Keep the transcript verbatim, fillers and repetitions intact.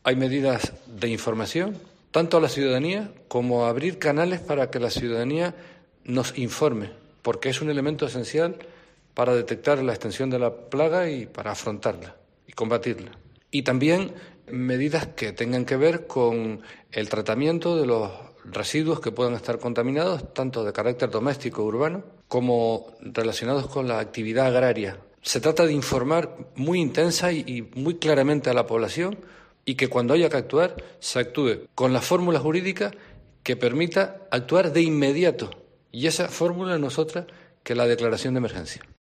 Hay medidas de información, tanto a la ciudadanía como a abrir canales para que la ciudadanía nos informe, porque es un elemento esencial para detectar la extensión de la plaga y para afrontarla y combatirla. Y también medidas que tengan que ver con el tratamiento de los residuos que puedan estar contaminados, tanto de carácter doméstico o urbano, como relacionados con la actividad agraria. Se trata de informar muy intensa y muy claramente a la población y que cuando haya que actuar, se actúe con la fórmula jurídica que permita actuar de inmediato. Y esa fórmula no es otra que la declaración de emergencia.